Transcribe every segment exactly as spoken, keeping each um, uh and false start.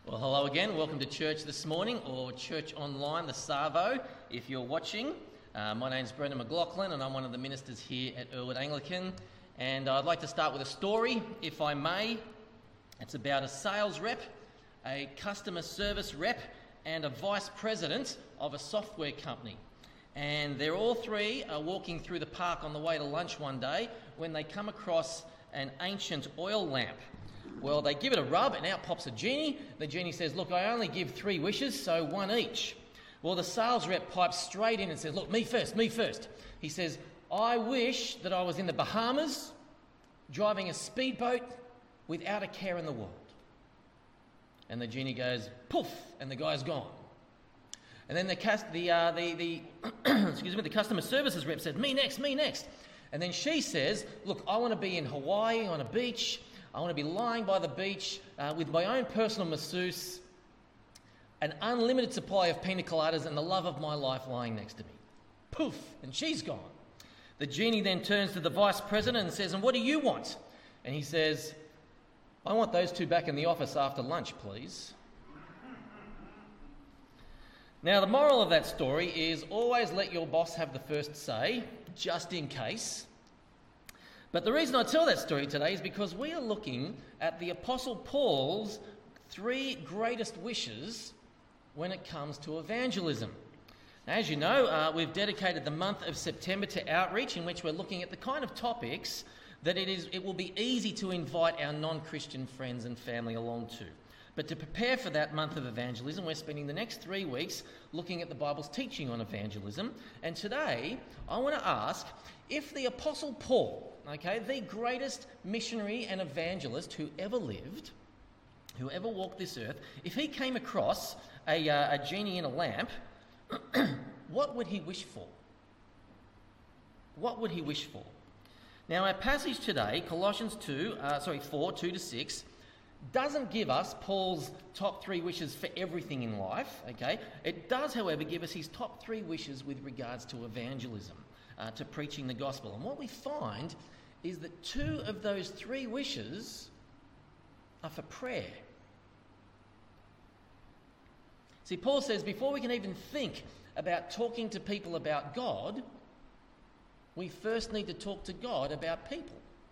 Well, hello again. Welcome to church this morning, or church online, the Savo, if you're watching. Uh, my name's Brendan McLaughlin, and I'm one of the ministers here at Earlwood Anglican. And I'd like to start with a story, if I may. It's about a sales rep, a customer service rep, and a vice president of a software company. And they're all three are walking through the park on the way to lunch one day when they come across an ancient oil lamp. Well, they give it a rub and out pops a genie. The genie says, look, I only give three wishes, so one each. Well, the sales rep pipes straight in and says, look, me first, me first. He says, I wish that I was in the Bahamas driving a speedboat without a care in the world. And the genie goes, poof, and the guy's gone. And then the cast, the uh, the the excuse me, the customer services rep said, me next, me next. And then she says, look, I want to be in Hawaii on a beach. I want to be lying by the beach uh, with my own personal masseuse, an unlimited supply of pina coladas, and the love of my life lying next to me. Poof, and she's gone. The genie then turns to the vice president and says, and what do you want? And he says, I want those two back in the office after lunch, please. Now, the moral of that story is always let your boss have the first say, just in case. But the reason I tell that story today is because we are looking at the Apostle Paul's three greatest wishes when it comes to evangelism. Now, as you know, uh, we've dedicated the month of September to outreach, in which we're looking at the kind of topics that it is it will be easy to invite our non-Christian friends and family along to. But to prepare for that month of evangelism, we're spending the next three weeks looking at the Bible's teaching on evangelism. And today, I want to ask if the Apostle Paul, okay, the greatest missionary and evangelist who ever lived, who ever walked this earth, if he came across a, uh, a genie in a lamp, what would he wish for? What would he wish for? Now, our passage today, Colossians two, uh, sorry, four, two to six, doesn't give us Paul's top three wishes for everything in life, okay? It does, however, give us his top three wishes with regards to evangelism, uh, to preaching the gospel. And what we find is that two of those three wishes are for prayer. See, Paul says before we can even think about talking to people about God, we first need to talk to God about people.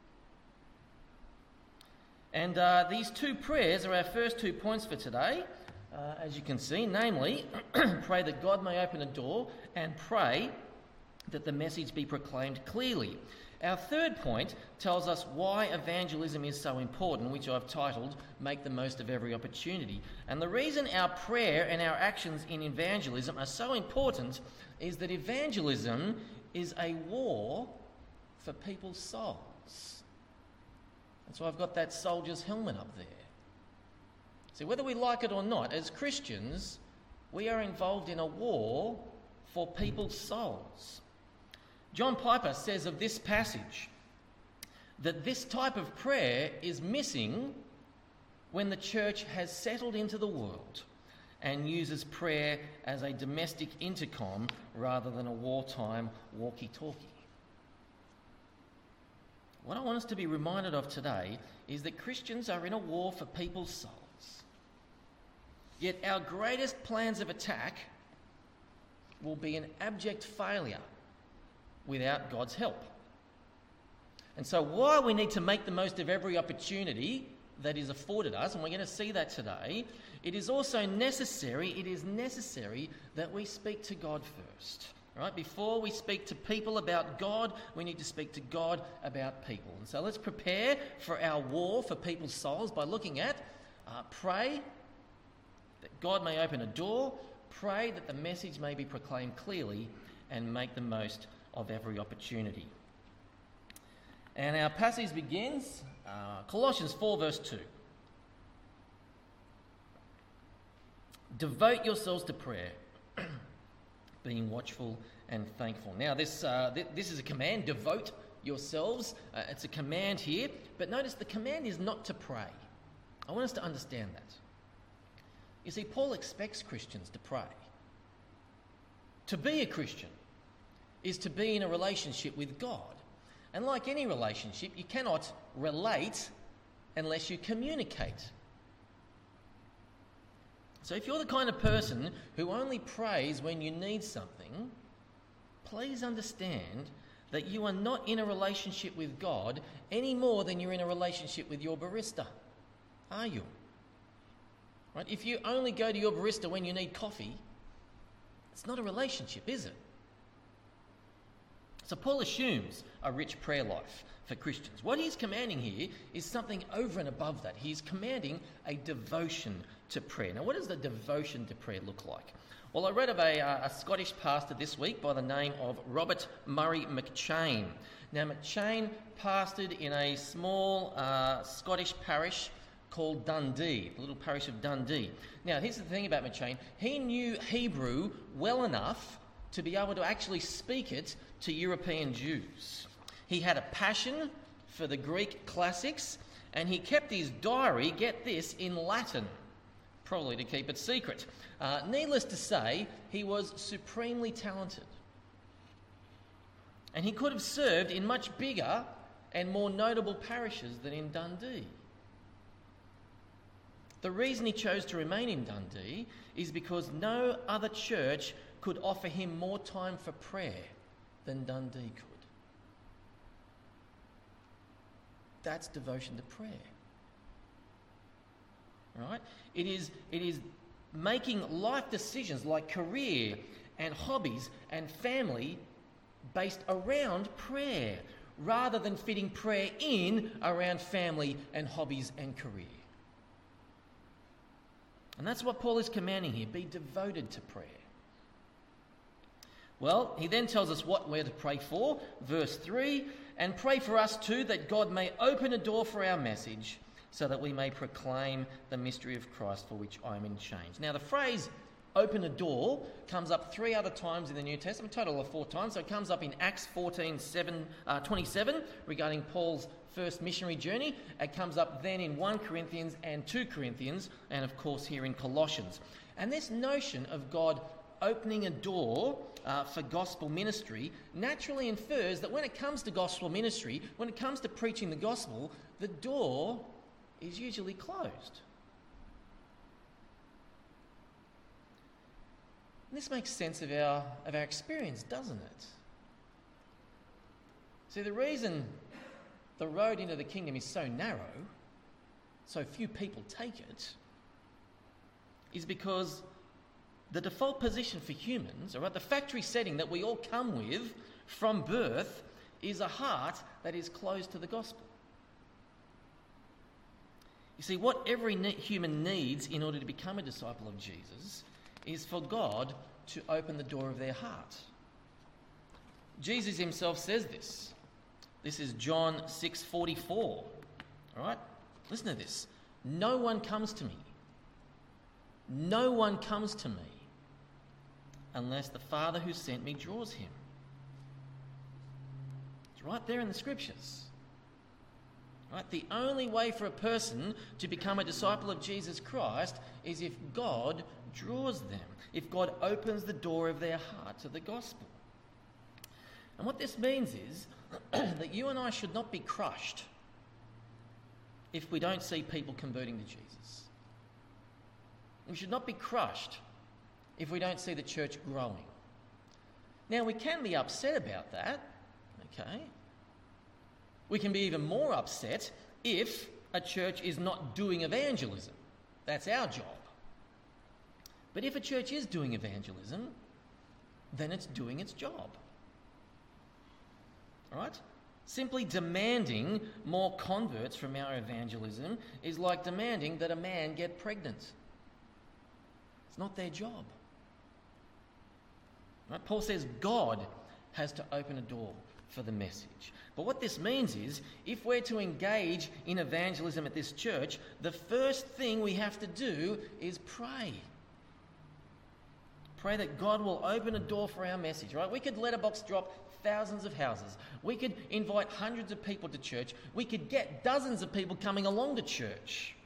And uh, these two prayers are our first two points for today, uh, as you can see, namely, pray that God may open a door and pray that the message be proclaimed clearly. Our third point tells us why evangelism is so important, which I've titled, Make the Most of Every Opportunity. And the reason our prayer and our actions in evangelism are so important is that evangelism is a war for people's souls. And so I've got that soldier's helmet up there. See, whether we like it or not, as Christians, we are involved in a war for people's souls. John Piper says of this passage that this type of prayer is missing when the church has settled into the world and uses prayer as a domestic intercom rather than a wartime walkie-talkie. What I want us to be reminded of today is that Christians are in a war for people's souls. Yet our greatest plans of attack will be an abject failure without God's help. And so while we need to make the most of every opportunity that is afforded us, and we're going to see that today, it is also necessary, it is necessary that we speak to God first. Right? Before we speak to people about God, we need to speak to God about people. And so let's prepare for our war for people's souls by looking at uh, pray that God may open a door, pray that the message may be proclaimed clearly, and make the most of every opportunity. And our passage begins, uh, Colossians four verse two. Devote yourselves to prayer, being watchful and thankful. Now, this uh, th- this is a command, devote yourselves. Uh, it's a command here, but notice the command is not to pray. I want us to understand that. You see, Paul expects Christians to pray. To be a Christian is to be in a relationship with God. And like any relationship, you cannot relate unless you communicate. So if you're the kind of person who only prays when you need something, please understand that you are not in a relationship with God any more than you're in a relationship with your barista. Are you? Right? If you only go to your barista when you need coffee, it's not a relationship, is it? So Paul assumes a rich prayer life for Christians. What he's commanding here is something over and above that. He's commanding a devotion to prayer. Now, what does the devotion to prayer look like? Well, I read of a, uh, a Scottish pastor this week by the name of Robert Murray McCheyne. Now, McCheyne pastored in a small uh, Scottish parish called Dundee, the little parish of Dundee. Now, here's the thing about McCheyne. He knew Hebrew well enough to be able to actually speak it to European Jews. He had a passion for the Greek classics, and he kept his diary, get this, in Latin, probably to keep it secret. Uh, needless to say, he was supremely talented. And he could have served in much bigger and more notable parishes than in Dundee. The reason he chose to remain in Dundee is because no other church could offer him more time for prayer than Dundee could. That's devotion to prayer. Right? It is, it is making life decisions like career and hobbies and family based around prayer, rather than fitting prayer in around family and hobbies and career. And that's what Paul is commanding here. Be devoted to prayer. Well, he then tells us what we're to pray for. Verse three, and pray for us too, that God may open a door for our message, so that we may proclaim the mystery of Christ, for which I am in chains. Now, the phrase open a door comes up three other times in the New Testament, a total of four times. So it comes up in Acts fourteen, seven, uh, twenty-seven, regarding Paul's first missionary journey. It comes up then in First Corinthians and Second Corinthians, and of course here in Colossians. And this notion of God opening a door uh, for gospel ministry naturally infers that when it comes to gospel ministry, when it comes to preaching the gospel, the door is usually closed. And this makes sense of our, of our experience, doesn't it? See, the reason the road into the kingdom is so narrow, so few people take it, is because the default position for humans, or at the factory setting that we all come with from birth, is a heart that is closed to the gospel. You see, what every ne- human needs in order to become a disciple of Jesus is for God to open the door of their heart. Jesus himself says this. This is John six forty-four. All right? Listen to this. No one comes to me. No one comes to me unless the Father who sent me draws him. It's right there in the scriptures. Right? The only way for a person to become a disciple of Jesus Christ is if God draws them, if God opens the door of their heart to the gospel. And what this means is that you and I should not be crushed if we don't see people converting to Jesus. We should not be crushed if we don't see the church growing. Now, we can be upset about that, okay? We can be even more upset if a church is not doing evangelism. That's our job. But if a church is doing evangelism, then it's doing its job. All right? Simply demanding more converts from our evangelism is like demanding that a man get pregnant. It's not their job. Right? Paul says God has to open a door for the message. But what this means is, if we're to engage in evangelism at this church, the first thing we have to do is pray. Pray that God will open a door for our message, right? We could letterbox drop thousands of houses. We could invite hundreds of people to church. We could get dozens of people coming along to church.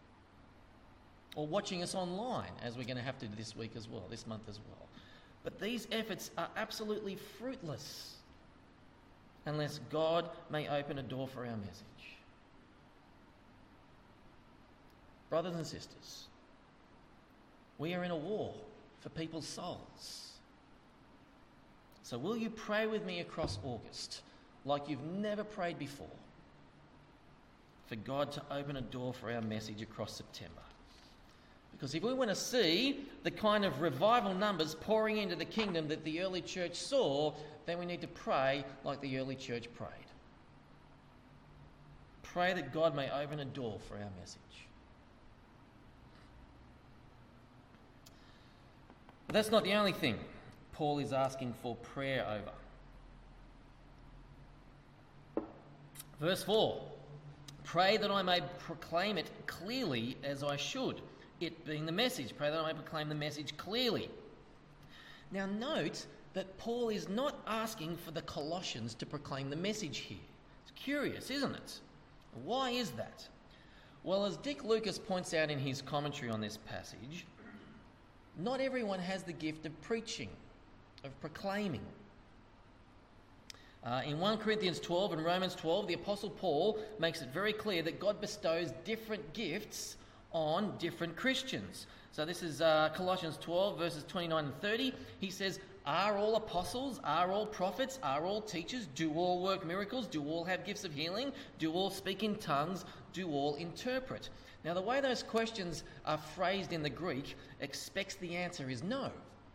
Or watching us online, as we're going to have to do this week as well, this month as well. But these efforts are absolutely fruitless unless God may open a door for our message. Brothers and sisters, We are in a war for people's souls. So will you pray with me across August like you've never prayed before, for God to open a door for our message across September? Because if we want to see the kind of revival numbers pouring into the kingdom that the early church saw, then we need to pray like the early church prayed. Pray that God may open a door for our message. But that's not the only thing Paul is asking for prayer over. Verse four, pray that I may proclaim it clearly as I should. It being the message. Pray that I may proclaim the message clearly. Now note that Paul is not asking for the Colossians to proclaim the message here. It's curious, isn't it? Why is that? Well, as Dick Lucas points out in his commentary on this passage, not everyone has the gift of preaching, of proclaiming. Uh, in First Corinthians twelve and Romans twelve, the Apostle Paul makes it very clear that God bestows different gifts on different Christians. So this is uh, Colossians twelve, verses twenty-nine and thirty. He says, are all apostles, are all prophets, are all teachers, do all work miracles, do all have gifts of healing, do all speak in tongues, do all interpret? Now, the way those questions are phrased in the Greek expects the answer is no.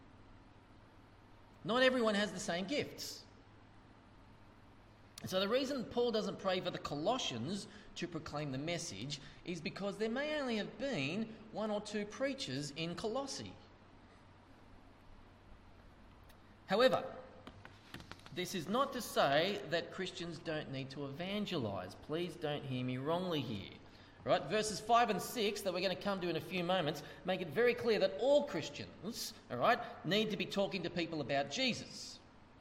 Not everyone has the same gifts. And so the reason Paul doesn't pray for the Colossians to proclaim the message is because there may only have been one or two preachers in Colossae. However, this is not to say that Christians don't need to evangelise. Please don't hear me wrongly here. Right? Verses five and six that we're going to come to in a few moments make it very clear that all Christians, all right, need to be talking to people about Jesus.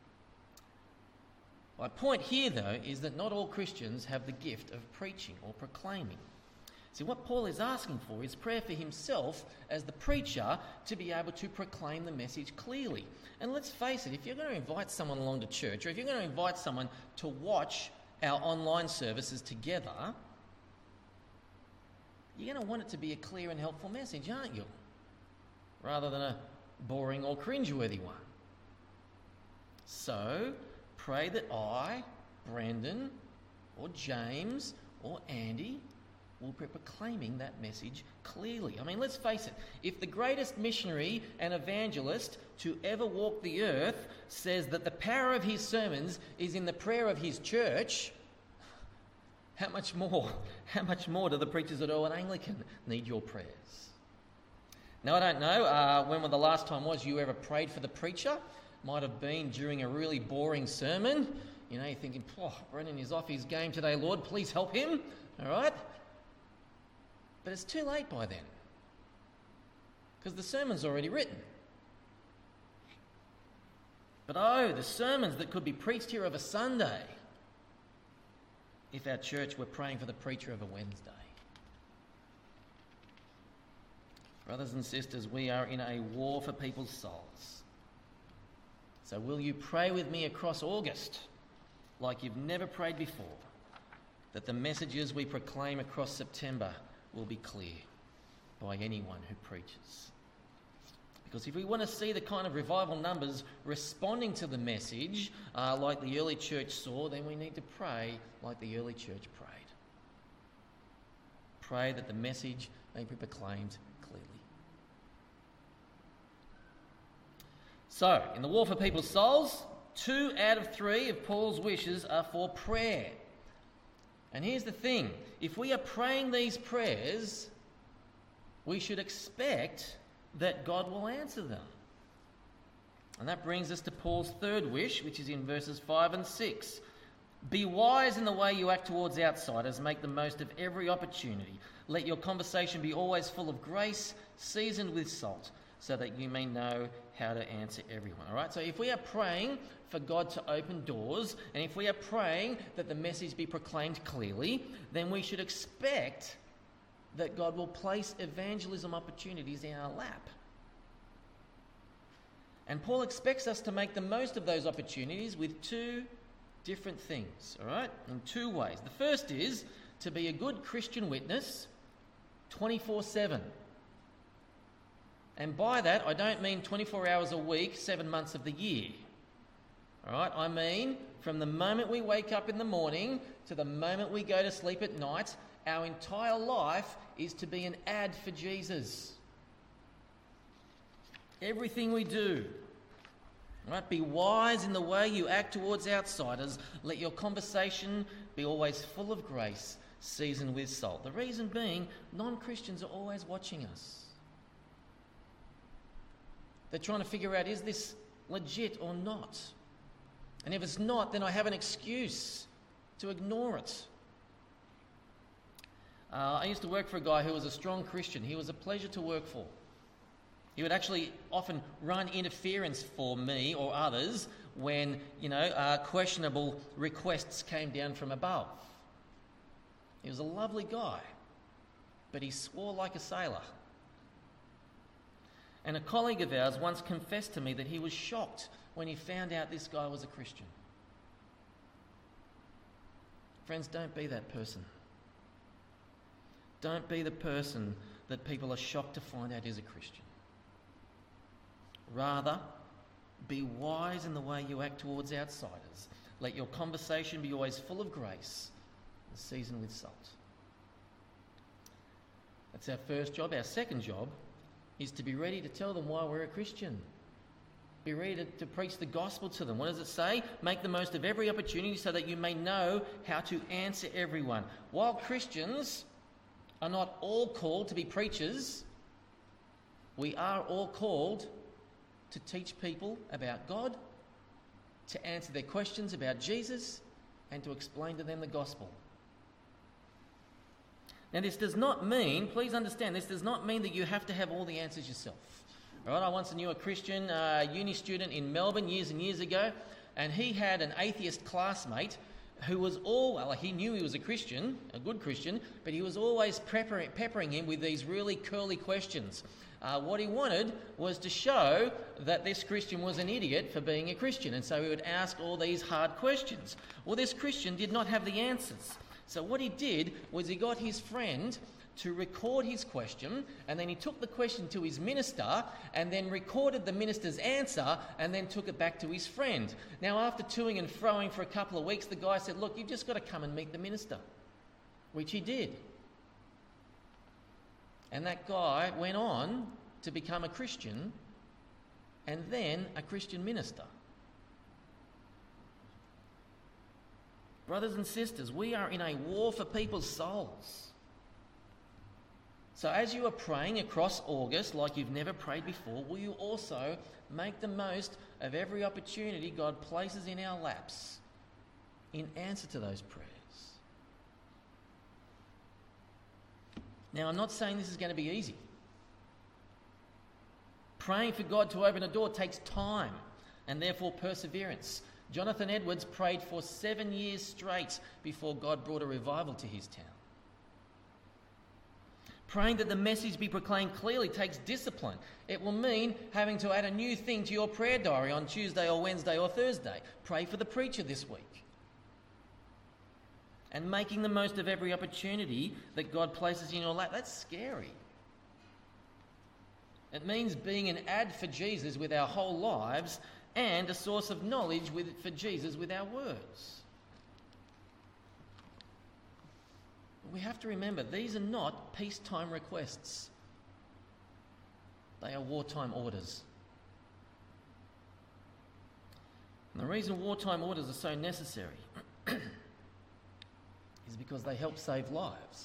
My point here, though, is that not all Christians have the gift of preaching or proclaiming. See, what Paul is asking for is prayer for himself as the preacher to be able to proclaim the message clearly. And let's face it, if you're going to invite someone along to church, or if you're going to invite someone to watch our online services together, you're going to want it to be a clear and helpful message, aren't you? Rather than a boring or cringeworthy one. So, pray that I, Brandon, or James, or Andy will be proclaiming that message clearly. I mean, let's face it, if the greatest missionary and evangelist to ever walk the earth says that the power of his sermons is in the prayer of his church, how much more, how much more do the preachers at Irwin Anglican need your prayers? Now, I don't know uh, when the last time was you ever prayed for the preacher. Might have been during a really boring sermon. You know, you're thinking, oh, Brendan is off his game today, Lord, please help him. All right? But it's too late by then. Because the sermon's already written. But oh, the sermons that could be preached here of a Sunday if our church were praying for the preacher of a Wednesday. Brothers and sisters, we are in a war for people's souls. So will you pray with me across August, like you've never prayed before, that the messages we proclaim across September will be clear by anyone who preaches? Because if we want to see the kind of revival numbers responding to the message uh, like the early church saw, then we need to pray like the early church prayed. Pray that the message may be proclaimed clearly. So, in the war for people's souls, two out of three of Paul's wishes are for prayer. And here's the thing, if we are praying these prayers, we should expect that God will answer them. And that brings us to Paul's third wish, which is in verses five and six. Be wise in the way you act towards outsiders. Make the most of every opportunity. Let your conversation be always full of grace, seasoned with salt, so that you may know how to answer everyone. All right? So if we are praying for God to open doors, and if we are praying that the message be proclaimed clearly, then we should expect that God will place evangelism opportunities in our lap. And Paul expects us to make the most of those opportunities with two different things, all right? In two ways. The first is to be a good Christian witness twenty-four seven. And by that, I don't mean twenty-four hours a week, seven months of the year. All right? I mean from the moment we wake up in the morning to the moment we go to sleep at night, our entire life is to be an ad for Jesus. Everything we do. Right? Be wise in the way you act towards outsiders. Let your conversation be always full of grace, seasoned with salt. The reason being, non-Christians are always watching us. They're trying to figure out, is this legit or not? And if it's not, then I have an excuse to ignore it. Uh, I used to work for a guy who was a strong Christian. He was a pleasure to work for. He would actually often run interference for me or others when, you know, uh, questionable requests came down from above. He was a lovely guy, but he swore like a sailor. And a colleague of ours once confessed to me that he was shocked when he found out this guy was a Christian. Friends, don't be that person. Don't be the person that people are shocked to find out is a Christian. Rather, be wise in the way you act towards outsiders. Let your conversation be always full of grace and seasoned with salt. That's our first job. Our second job is to be ready to tell them why we're a Christian. Be ready to, to preach the gospel to them. What does it say? Make the most of every opportunity so that you may know how to answer everyone. While Christians are not all called to be preachers, we are all called to teach people about God, to answer their questions about Jesus, and to explain to them the gospel. Now, this does not mean, please understand, this does not mean that you have to have all the answers yourself. All right, I once knew a Christian uh, uni student in Melbourne years and years ago, and he had an atheist classmate who was all, well, he knew he was a Christian, a good Christian, but he was always peppering, peppering him with these really curly questions. Uh, what he wanted was to show that this Christian was an idiot for being a Christian, and so he would ask all these hard questions. Well, this Christian did not have the answers. So what he did was he got his friend to record his question, and then he took the question to his minister and then recorded the minister's answer and then took it back to his friend. Now, after toing and froing for a couple of weeks, the guy said, look, you've just got to come and meet the minister, which he did. And that guy went on to become a Christian and then a Christian minister. Brothers and sisters, we are in a war for people's souls. So as you are praying across August like you've never prayed before, will you also make the most of every opportunity God places in our laps in answer to those prayers? Now, I'm not saying this is going to be easy. Praying for God to open a door takes time and therefore perseverance. Jonathan Edwards prayed for seven years straight before God brought a revival to his town. Praying that the message be proclaimed clearly takes discipline. It will mean having to add a new thing to your prayer diary on Tuesday or Wednesday or Thursday. Pray for the preacher this week. And making the most of every opportunity that God places in your lap. That's scary. It means being an ad for Jesus with our whole lives and a source of knowledge with, for Jesus with our words. We have to remember, these are not peacetime requests. They are wartime orders. And the reason wartime orders are so necessary is because they help save lives.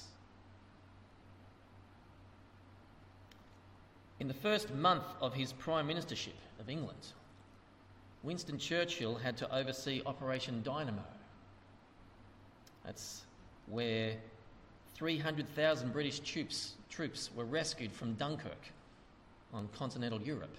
In the first month of his prime ministership of England, Winston Churchill had to oversee Operation Dynamo. That's where three hundred thousand British troops, troops were rescued from Dunkirk on continental Europe.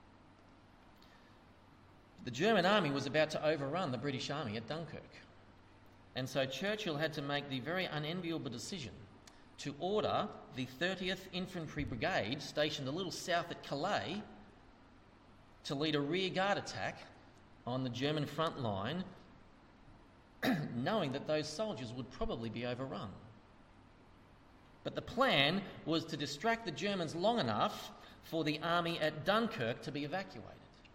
The German army was about to overrun the British army at Dunkirk. And so Churchill had to make the very unenviable decision to order the thirtieth Infantry Brigade, stationed a little south at Calais, to lead a rearguard attack on the German front line, knowing that those soldiers would probably be overrun. But the plan was to distract the Germans long enough for the army at Dunkirk to be evacuated.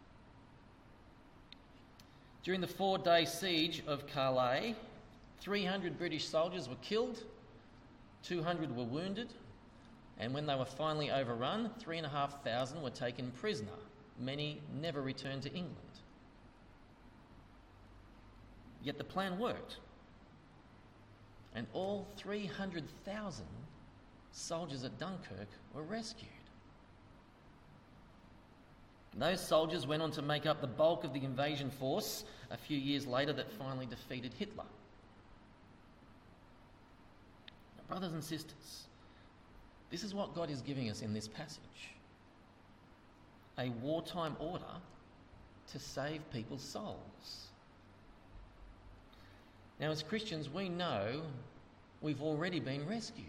During the four-day siege of Calais, three hundred British soldiers were killed, two hundred were wounded, and when they were finally overrun, three and a half thousand were taken prisoner. Many never returned to England. Yet the plan worked, and all three hundred thousand soldiers at Dunkirk were rescued. Those soldiers went on to make up the bulk of the invasion force a few years later that finally defeated Hitler. Now, brothers and sisters, this is what God is giving us in this passage. A wartime order to save people's souls. Now, as Christians, we know we've already been rescued.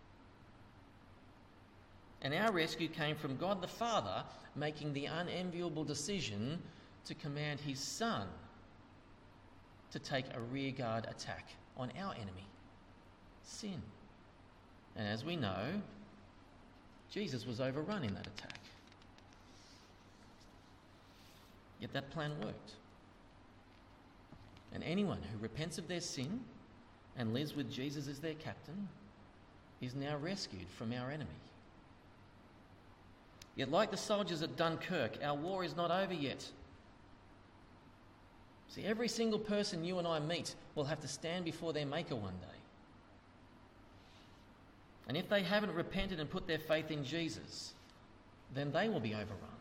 And our rescue came from God the Father making the unenviable decision to command his Son to take a rearguard attack on our enemy, sin. And as we know, Jesus was overrun in that attack. Yet that plan worked. And anyone who repents of their sin and lives with Jesus as their captain is now rescued from our enemy. Yet like the soldiers at Dunkirk, our war is not over yet. See, every single person you and I meet will have to stand before their Maker one day. And if they haven't repented and put their faith in Jesus, then they will be overrun.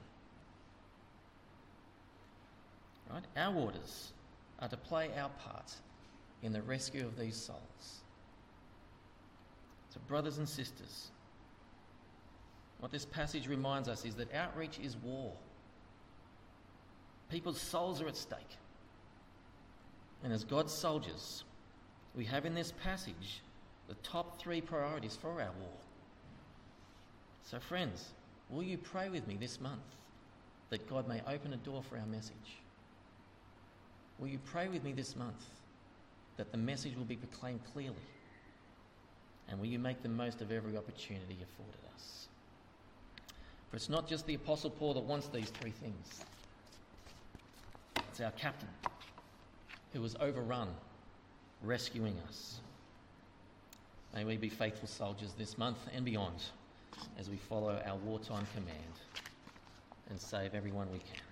Right? Our orders are to play our part in the rescue of these souls. So, brothers and sisters, what this passage reminds us is that outreach is war. People's souls are at stake. And as God's soldiers, we have in this passage the top three priorities for our war. So friends, will you pray with me this month that God may open a door for our message? Will you pray with me this month that the message will be proclaimed clearly? And will you make the most of every opportunity afforded us? For it's not just the Apostle Paul that wants these three things. It's our captain who was overrun, rescuing us. May we be faithful soldiers this month and beyond as we follow our wartime command and save everyone we can.